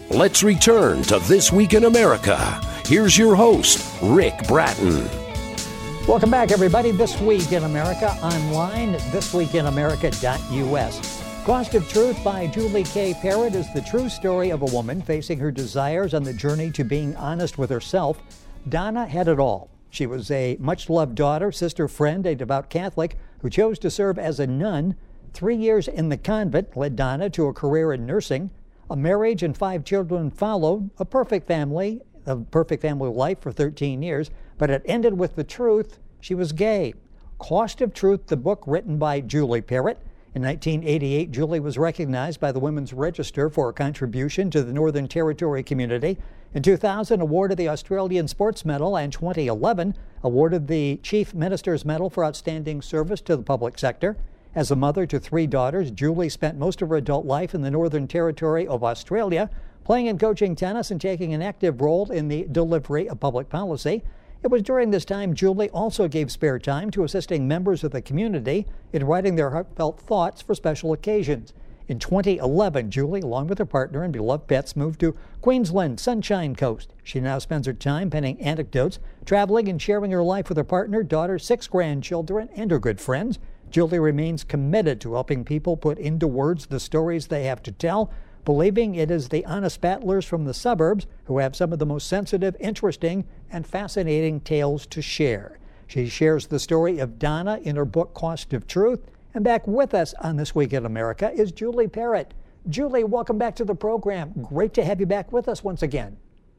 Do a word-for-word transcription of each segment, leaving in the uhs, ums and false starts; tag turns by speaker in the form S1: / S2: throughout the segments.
S1: Let's return to This Week in America. Here's your host, Rick Bratton.
S2: Welcome back, everybody. This Week in America online, this week in america dot u s. Cost of Truth by Julie K. Parrott is the true story of a woman facing her desires on the journey to being honest with herself. Donna had it all. She was a much-loved daughter, sister, friend, a devout Catholic who chose to serve as a nun. Three years in the convent led Donna to a career in nursing. A marriage and five children followed. A perfect family, a perfect family life for thirteen years. But it ended with the truth. She was gay. Cost of Truth, the book written by Julie Parrott. In nineteen eighty-eight, Julie was recognized by the Women's Register for a contribution to the Northern Territory community. In two thousand, awarded the Australian Sports Medal, and twenty eleven, awarded the Chief Minister's Medal for outstanding service to the public sector. As a mother to three daughters, Julie spent most of her adult life in the Northern Territory of Australia, playing and coaching tennis and taking an active role in the delivery of public policy. It was during this time Julie also gave spare time to assisting members of the community in writing their heartfelt thoughts for special occasions. In twenty eleven, Julie, along with her partner and beloved pets, moved to Queensland, Sunshine Coast. She now spends her time penning anecdotes, traveling and sharing her life with her partner, daughter, six grandchildren, and her good friends. Julie remains committed to helping people put into words the stories they have to tell, believing it is the honest battlers from the suburbs who have some of the most sensitive, interesting, and fascinating tales to share. She shares the story of Donna in her book, Cost of Truth. And back with us on This Week in America is Julie Parrott. Julie, welcome back to the program. Great to have you back with us once again.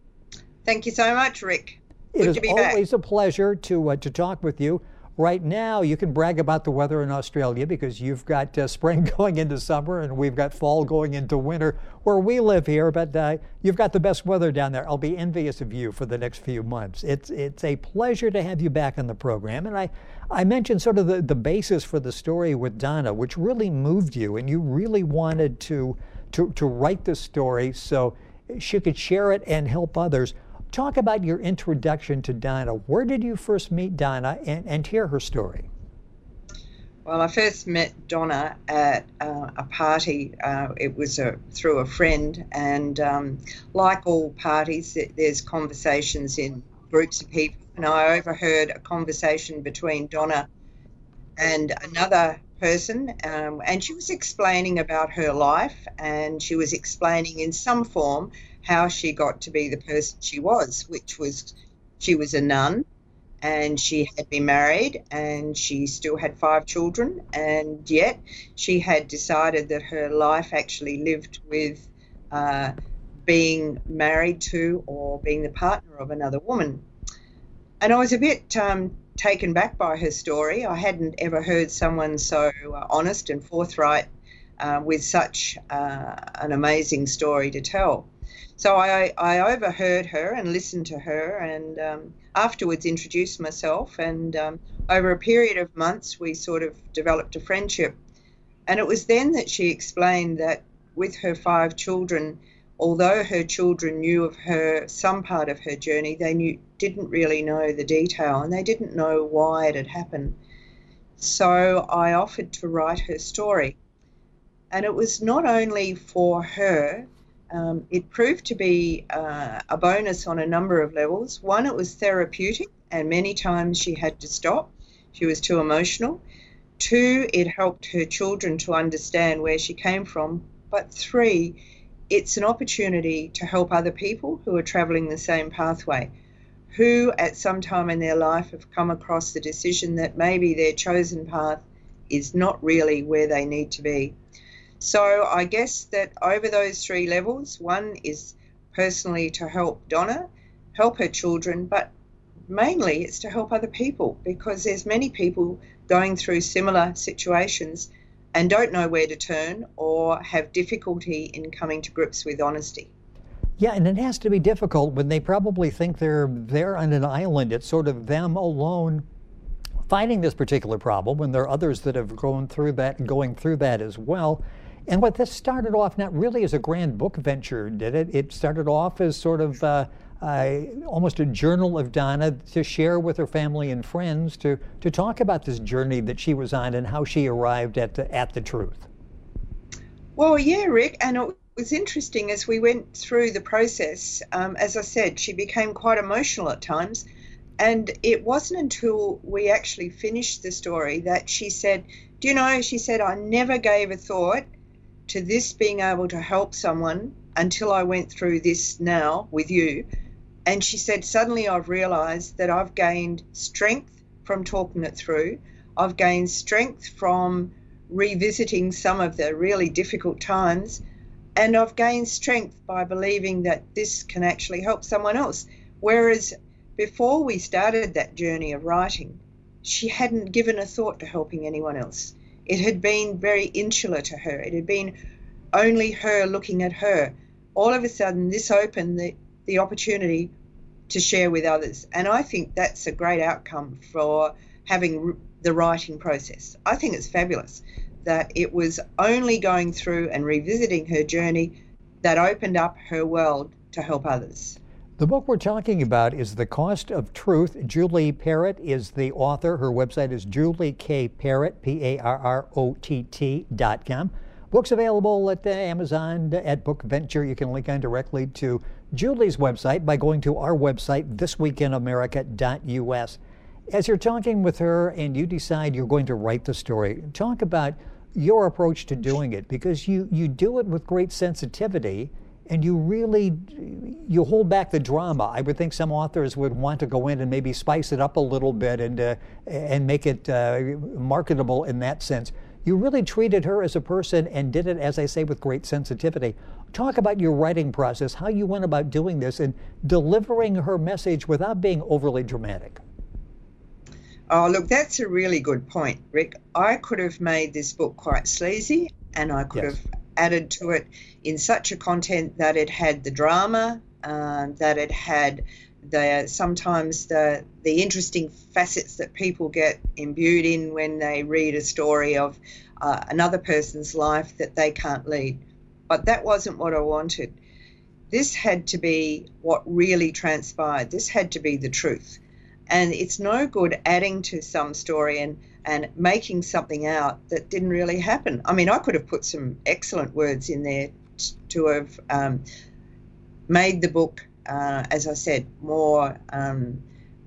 S3: Thank you so much, Rick. Good
S2: It is
S3: to be
S2: always
S3: back.
S2: a pleasure to uh, to talk with you. Right now, you can brag about the weather in Australia because you've got uh, spring going into summer and we've got fall going into winter where we live here, but uh, you've got the best weather down there. I'll be envious of you for the next few months. It's it's a pleasure to have you back on the program. And I, I mentioned sort of the, the basis for the story with Donna, which really moved you, and you really wanted to, to, to write this story so she could share it and help others. Talk about your introduction to Donna. Where did you first meet Donna and, and hear her story?
S3: Well, I first met Donna at uh, a party. Uh, it was a, through a friend, and um, like all parties, there's conversations in groups of people. And I overheard a conversation between Donna and another person, um, and she was explaining about her life, and she was explaining in some form how she got to be the person she was, which was she was a nun, and she had been married, and she still had five children, and yet she had decided that her life actually lived with uh, being married to or being the partner of another woman. And I was a bit um, taken back by her story. I hadn't ever heard someone so uh, honest and forthright uh, with such uh, an amazing story to tell. So I, I overheard her and listened to her, and um, afterwards introduced myself, and um, over a period of months we sort of developed a friendship. And it was then that she explained that with her five children, although her children knew of her, some part of her journey, they knew, didn't really know the detail, and they didn't know why it had happened. So I offered to write her story. And it was not only for her, um, it proved to be uh, a bonus on a number of levels. One, it was therapeutic, and many times she had to stop. She was too emotional. Two, it helped her children to understand where she came from. But three, it's an opportunity to help other people who are travelling the same pathway, who at some time in their life have come across the decision that maybe their chosen path is not really where they need to be. So I guess that over those three levels, one is personally to help Donna, help her children, but mainly it's to help other people, because there's many people going through similar situations and don't know where to turn or have difficulty in coming to grips with honesty.
S2: Yeah, and it has to be difficult when they probably think they're there on an island. It's sort of them alone fighting this particular problem when there are others that have gone through that and going through that as well. And what this started off not really as a grand book venture, did it? It started off as sort of uh, uh, almost a journal of Donna to share with her family and friends to, to talk about this journey that she was on and how she arrived at the, at the truth.
S3: Well, yeah, Rick, and it was interesting as we went through the process. Um, as I said, she became quite emotional at times. And it wasn't until we actually finished the story that she said, do you know, she said, I never gave a thought to this being able to help someone until I went through this now with you. And she said, suddenly I've realised that I've gained strength from talking it through. I've gained strength from revisiting some of the really difficult times. And I've gained strength by believing that this can actually help someone else. Whereas before we started that journey of writing, she hadn't given a thought to helping anyone else. It had been very insular to her. It had been only her looking at her. All of a sudden, this opened the, the opportunity to share with others. And I think that's a great outcome for having the writing process. I think it's fabulous that it was only going through and revisiting her journey that opened up her world to help others.
S2: The book we're talking about is The Cost of Truth. Julie Parrott is the author. Her website is Julie K. Parrott, P A R R O T T dot com. Book's available at uh, Amazon, at Book Venture. You can link on directly to Julie's website by going to our website, this week in america dot U S. As you're talking with her and you decide you're going to write the story, talk about your approach to doing it, because you, you do it with great sensitivity. And you really, you hold back the drama. I would think some authors would want to go in and maybe spice it up a little bit and uh, and make it uh, marketable in that sense. You really treated her as a person and did it, as I say, with great sensitivity. Talk about your writing process, how you went about doing this and delivering her message without being overly dramatic.
S3: Oh, look, that's a really good point, Rick. I could have made this book quite sleazy, and I could yes. have added to it in such a content that it had the drama, uh, that it had the sometimes the the interesting facets that people get imbued in when they read a story of uh, another person's life that they can't lead. But that wasn't what I wanted. This had to be what really transpired. This had to be the truth. And it's no good adding to some story and and making something out that didn't really happen. I mean, I could have put some excellent words in there t- to have um, made the book, uh, as I said, more um,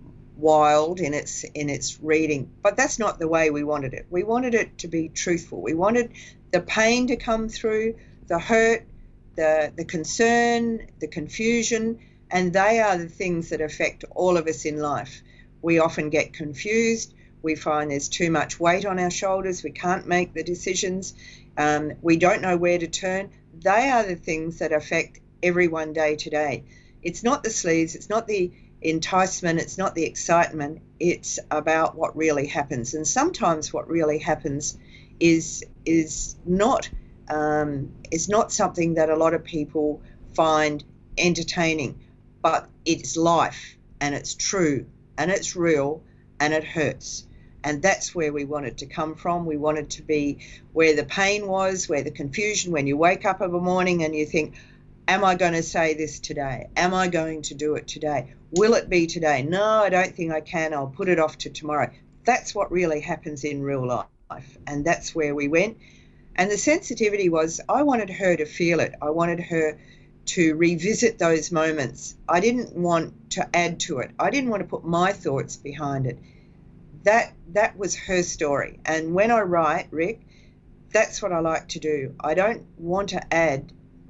S3: wild in its in its reading. But that's not the way we wanted it. We wanted it to be truthful. We wanted the pain to come through, the hurt, the the concern, the confusion, and they are the things that affect all of us in life. We often get confused. We find there's too much weight on our shoulders. We can't make the decisions. Um, we don't know where to turn. They are the things that affect everyone day to day. It's not the sleaze. It's not the enticement. It's not the excitement. It's about what really happens. And sometimes what really happens is is not um, is not something that a lot of people find entertaining, but it's life, and it's true, and it's real, and it hurts. And that's where we wanted to come from. We wanted to be where the pain was, where the confusion, when you wake up of a morning and you think, am I going to say this today? Am I going to do it today? Will it be today? No, I don't think I can. I'll put it off to tomorrow. That's what really happens in real life. And that's where we went. And the sensitivity was, I wanted her to feel it. I wanted her to revisit those moments. I didn't want to add to it. I didn't want to put my thoughts behind it. That that was her story. And when I write, Rick, that's what I like to do. I don't want to add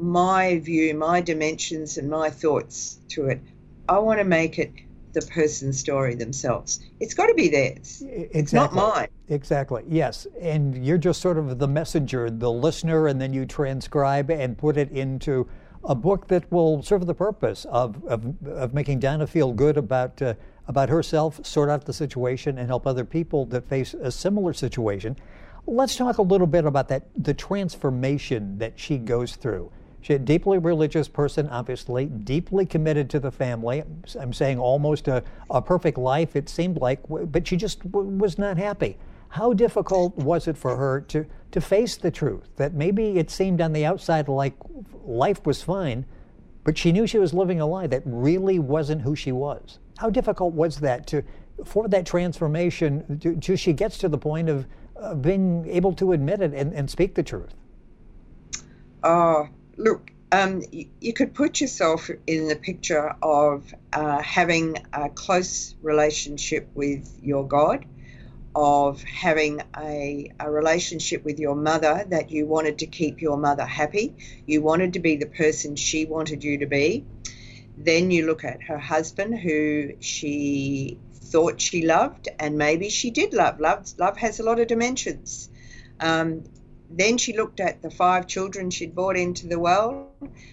S3: my view, my dimensions and my thoughts to it. I want to make it the person's story themselves. It's got to be theirs. Exactly. It's not mine.
S2: Exactly, yes. And you're just sort of the messenger, the listener, and then you transcribe and put it into a book that will serve the purpose of, of, of making Donna feel good about uh, about herself, sort out the situation, and help other people that face a similar situation. Let's talk a little bit about that, the transformation that she goes through. She's a deeply religious person, obviously, deeply committed to the family. I'm saying almost a, a perfect life, it seemed like, but she just w- was not happy. How difficult was it for her to, to face the truth, that maybe it seemed on the outside like life was fine, but she knew she was living a lie that really wasn't who she was? How difficult was that to, for that transformation, to, to she gets to the point of uh, being able to admit it and, and speak the truth?
S3: Oh, look, Um, you, you could put yourself in the picture of uh, having a close relationship with your God, of having a, a relationship with your mother that you wanted to keep your mother happy. You wanted to be the person she wanted you to be. Then you look at her husband, who she thought she loved, and maybe she did love. Love, love has a lot of dimensions. Um, then she looked at the five children she'd brought into the world,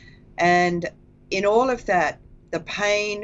S3: and in all of that, the pain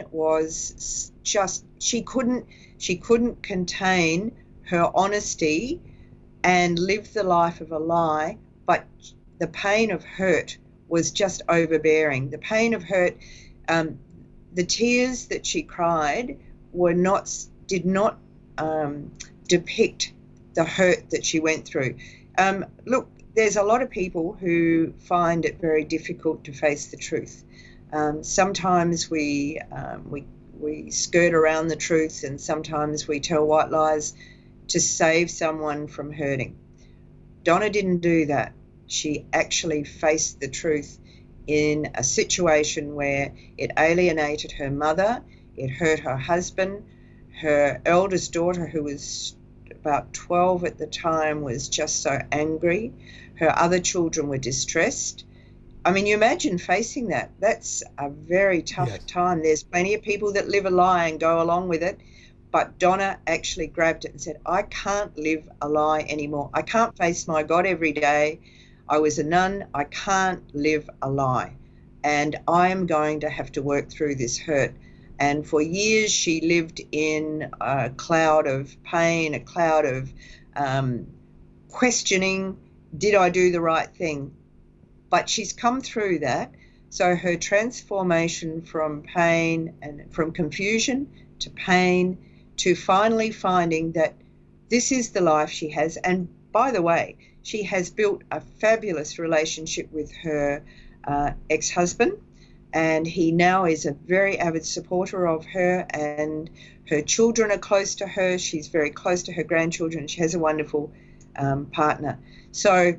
S3: was just, she couldn't, she couldn't contain her honesty and live the life of a lie, but the pain of hurt was just overbearing. The pain of hurt, um, the tears that she cried were not, did not um, depict the hurt that she went through. Um, look, there's a lot of people who find it very difficult to face the truth. Um, sometimes we, um, we, we skirt around the truth, and sometimes we tell white lies to save someone from hurting. Donna didn't do that. She actually faced the truth in a situation where it alienated her mother, it hurt her husband. Her eldest daughter, who was about twelve at the time, was just so angry. Her other children were distressed. I mean, you imagine facing that. That's a very tough yes. time. There's plenty of people that live a lie and go along with it. But Donna actually grabbed it and said, I can't live a lie anymore. I can't face my God every day. I was a nun. I can't live a lie. And I am going to have to work through this hurt. And for years, she lived in a cloud of pain, a cloud of um, questioning, did I do the right thing? But she's come through that. So her transformation from pain and from confusion to pain to finally finding that this is the life she has. And by the way, she has built a fabulous relationship with her uh, ex-husband, and he now is a very avid supporter of her, and her children are close to her. She's very close to her grandchildren. She has a wonderful um, partner. So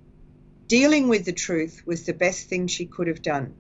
S3: dealing with the truth was the best thing she could have done.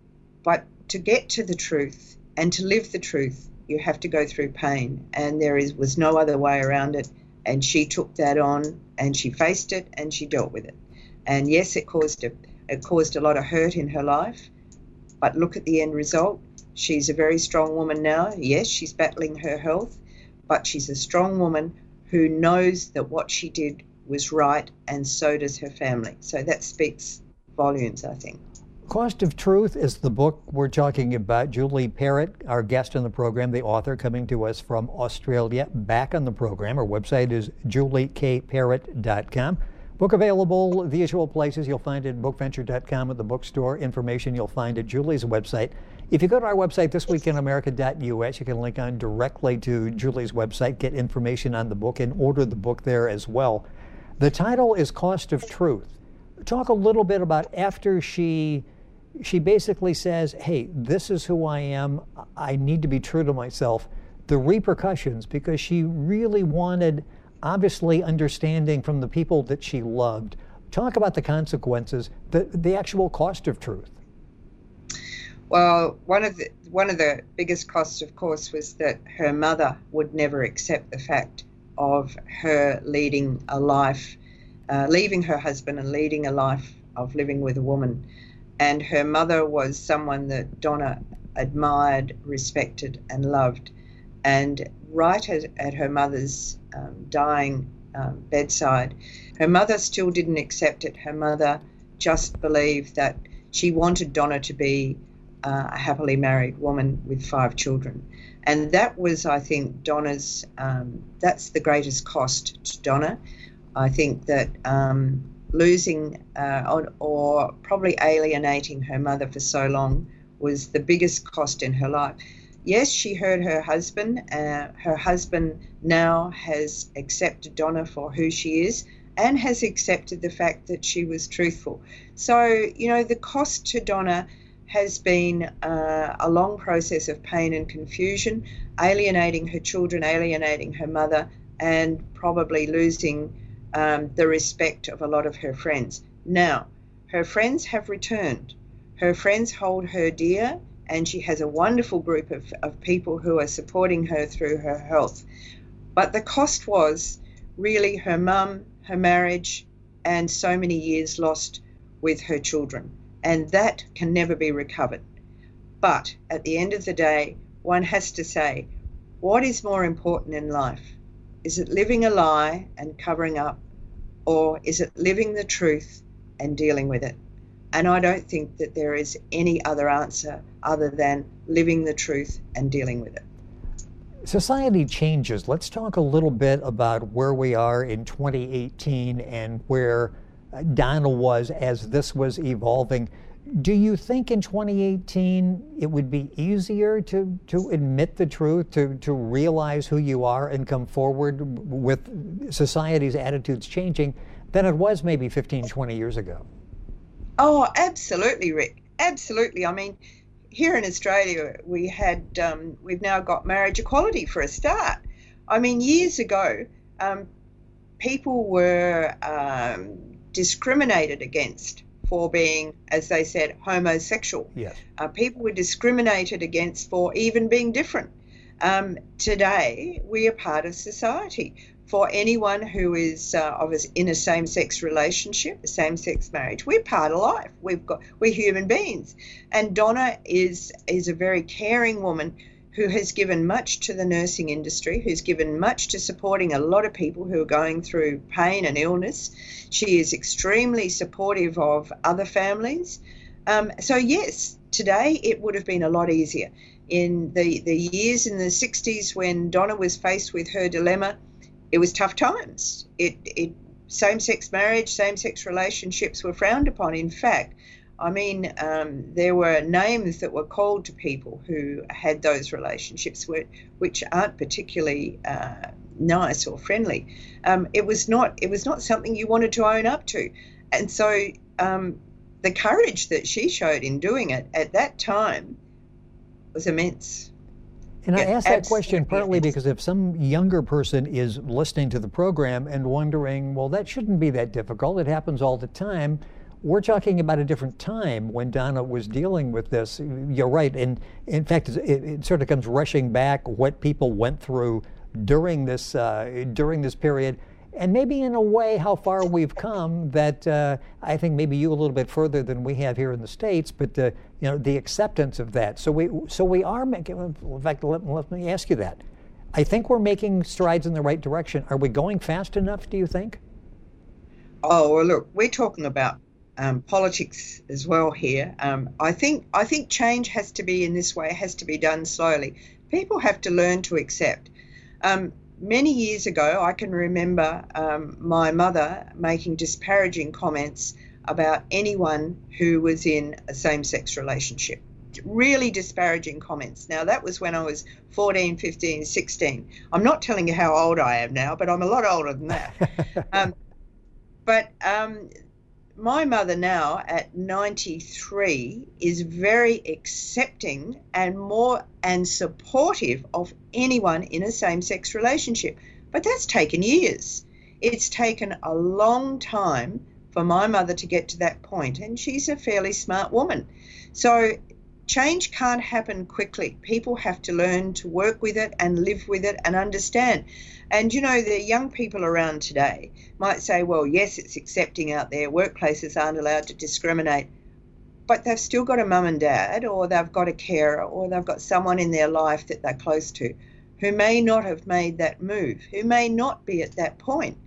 S3: But to get to the truth and to live the truth, you have to go through pain, and there is was no other way around it. And she took that on, and she faced it, and she dealt with it. And yes, it caused a, it caused a lot of hurt in her life, but look at the end result. She's a very strong woman now. Yes, she's battling her health, but she's a strong woman who knows that what she did was right, and so does her family. So that speaks volumes, I think.
S2: Cost of Truth is the book we're talking about. Julie Parrott, our guest on the program, the author, coming to us from Australia, back on the program. Her website is julie k parrott dot com. Book available the usual places. You'll find it at book venture dot com at the bookstore. Information you'll find at Julie's website. If you go to our website, this week in america dot u s, you can link on directly to Julie's website, get information on the book, and order the book there as well. The title is Cost of Truth. Talk a little bit about after she she basically says, hey, this is who I am. I need to be true to myself. The repercussions, because she really wanted, obviously, understanding from the people that she loved. Talk about the consequences, the, the actual cost of truth.
S3: Well, one of the one of the biggest costs, of course, was that her mother would never accept the fact of her leading a life, uh, leaving her husband and leading a life of living with a woman. And her mother was someone that Donna admired, respected, and loved. And right at, at her mother's um, dying um, bedside, her mother still didn't accept it. Her mother just believed that she wanted Donna to be uh, a happily married woman with five children. And that was, I think, Donna's, um, that's the greatest cost to Donna. I think that um, losing uh, or, or probably alienating her mother for so long was the biggest cost in her life. Yes, she hurt her husband. Uh, her husband now has accepted Donna for who she is and has accepted the fact that she was truthful. So, you know, the cost to Donna has been uh, a long process of pain and confusion, alienating her children, alienating her mother, and probably losing um, the respect of a lot of her friends. Now, her friends have returned. Her friends hold her dear, and she has a wonderful group of, of people who are supporting her through her health. But the cost was really her mum, her marriage, and so many years lost with her children. And that can never be recovered. But at the end of the day, one has to say, what is more important in life? Is it living a lie and covering up, or is it living the truth and dealing with it? And I don't think that there is any other answer other than living the truth and dealing with it.
S2: Society changes. Let's talk a little bit about where we are in twenty eighteen and where Donna was as this was evolving. Do you think in twenty eighteen it would be easier to, to admit the truth, to, to realize who you are and come forward with society's attitudes changing than it was maybe fifteen, twenty years ago?
S3: Oh, absolutely, Rick. Absolutely. I mean, here in Australia, we had, um, we've now got marriage equality for a start. I mean, years ago, um, people were um, discriminated against for being, as they said, homosexual.
S2: Yes. Uh,
S3: people were discriminated against for even being different. Um, today, we are part of society. For anyone who is uh, of us in a same-sex relationship, a same-sex marriage, we're part of life. We've got we're human beings, and Donna is is a very caring woman who has given much to the nursing industry, who's given much to supporting a lot of people who are going through pain and illness. She is extremely supportive of other families. Um, so yes, today it would have been a lot easier. In the the years in the sixties when Donna was faced with her dilemma, it was tough times. It, it, same-sex marriage, same-sex relationships were frowned upon. In fact, I mean, um, there were names that were called to people who had those relationships, which, which aren't particularly uh, nice or friendly. Um, it was not. It was not something you wanted to own up to, and so um, the courage that she showed in doing it at that time was immense.
S2: And
S3: yeah,
S2: I ask that question partly because if some younger person is listening to the program and wondering, well, that shouldn't be that difficult, it happens all the time, we're talking about a different time when Donna was dealing with this. You're right. And in fact, it, it sort of comes rushing back what people went through during this, uh, during this period. And maybe in a way how far we've come that uh, I think maybe you a little bit further than we have here in the States, but uh, you know, the acceptance of that. So we so we are making, in fact, let, let me ask you that. I think we're making strides in the right direction. Are we going fast enough, do you think?
S3: Oh, well, look, we're talking about um, politics as well here. Um, I think I think change has to be in this way, has to be done slowly. People have to learn to accept. Um, Many years ago, I can remember um, my mother making disparaging comments about anyone who was in a same-sex relationship. Really disparaging comments. Now, that was when I was fourteen, fifteen, sixteen. I'm not telling you how old I am now, but I'm a lot older than that. um, but um, my mother now at ninety-three is very accepting and more and supportive of anyone in a same-sex relationship. But that's taken years. It's taken a long time for my mother to get to that point, and she's a fairly smart woman. So change can't happen quickly. People have to learn to work with it and live with it and understand. And, you know, the young people around today might say, well, yes, it's accepting out there. Workplaces aren't allowed to discriminate. But they've still got a mum and dad, or they've got a carer, or they've got someone in their life that they're close to who may not have made that move, who may not be at that point.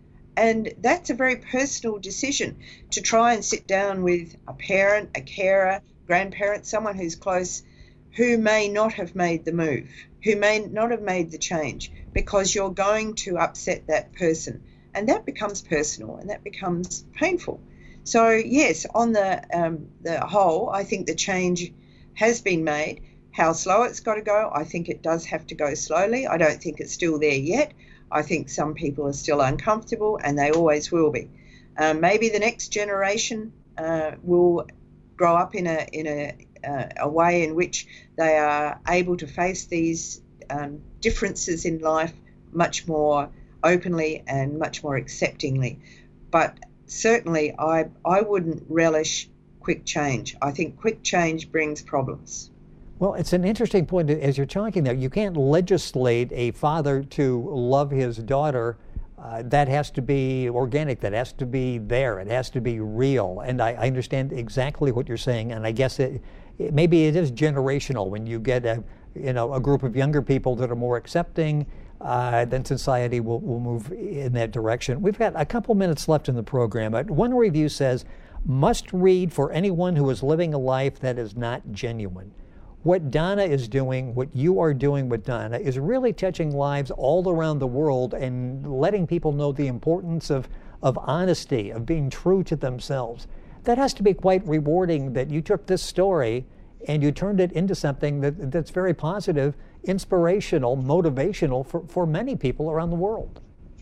S3: And that's a very personal decision to try and sit down with a parent, a carer, grandparent, someone who's close, who may not have made the move, who may not have made the change, because you're going to upset that person. And that becomes personal and that becomes painful. So, yes, on the um, the whole, I think the change has been made. How slow it's got to go, I think it does have to go slowly. I don't think it's still there yet. I think some people are still uncomfortable, and they always will be. Um, maybe the next generation uh, will grow up in a in a uh, a way in which they are able to face these um, differences in life much more openly and much more acceptingly. But certainly, I I wouldn't relish quick change. I think quick change brings problems.
S2: Well, it's an interesting point as you're talking there. You can't legislate a father to love his daughter. Uh, that has to be organic. That has to be there. It has to be real. And I, I understand exactly what you're saying. And I guess it, it maybe it is generational. When you get a you know a group of younger people that are more accepting, uh, then society will, will move in that direction. We've got a couple minutes left in the program. But one review says, must read for anyone who is living a life that is not genuine. What Donna is doing, what you are doing with Donna, is really touching lives all around the world and letting people know the importance of, of honesty, of being true to themselves. That has to be quite rewarding that you took this story and you turned it into something that, that's very positive, inspirational, motivational for, for many people around the world.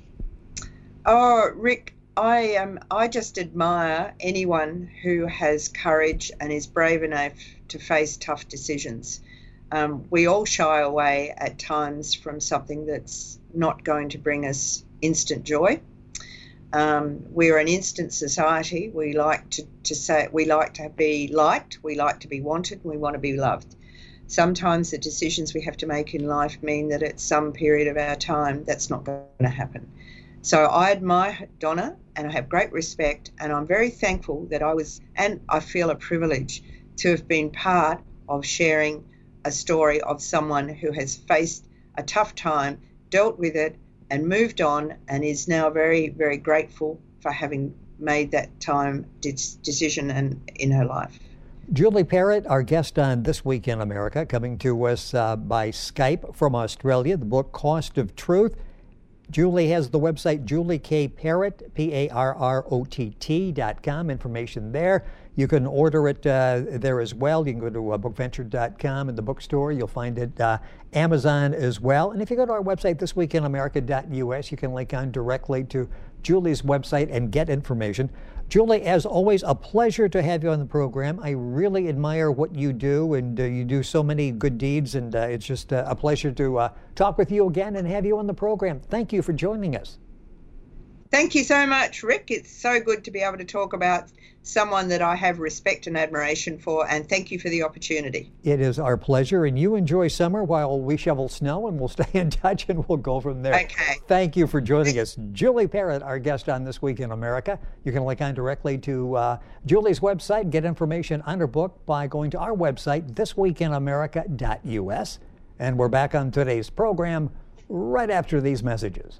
S3: Oh, Rick, I um, I just admire anyone who has courage and is brave enough to face tough decisions. Um, we all shy away at times from something that's not going to bring us instant joy. Um, we're an instant society. We like to, to say we like to be liked, we like to be wanted, and we want to be loved. Sometimes the decisions we have to make in life mean that at some period of our time that's not going to happen. So I admire Donna and I have great respect, and I'm very thankful that I was, and I feel a privilege to have been part of sharing a story of someone who has faced a tough time, dealt with it, and moved on, and is now very, very grateful for having made that time decision and in her life.
S2: Julie Parrott, our guest on This Week in America, coming to us uh, by Skype from Australia, the book Cost of Truth. Julie has the website Julie K. Parrott, P A R R O T T dot com, information there. You can order it uh, there as well. You can go to uh, book venture dot com in the bookstore. You'll find it uh, Amazon as well. And if you go to our website, this week in america dot U S, you can link on directly to Julie's website and get information. Julie, as always, a pleasure to have you on the program. I really admire what you do, and uh, you do so many good deeds, and uh, it's just uh, a pleasure to uh, talk with you again and have you on the program. Thank you for joining us.
S3: Thank you so much, Rick. It's so good to be able to talk about someone that I have respect and admiration for, and thank you for the opportunity.
S2: It is our pleasure, and you enjoy summer while we shovel snow, and we'll stay in touch and we'll go from there.
S3: Okay.
S2: Thank you for joining us. Julie Parrott, our guest on This Week in America. You can link on directly to uh, Julie's website, get information on her book by going to our website, this week in america dot U S. And we're back on today's program right after these messages.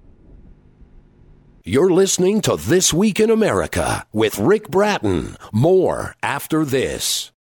S1: You're listening to This Week in America with Rick Bratton. More after this.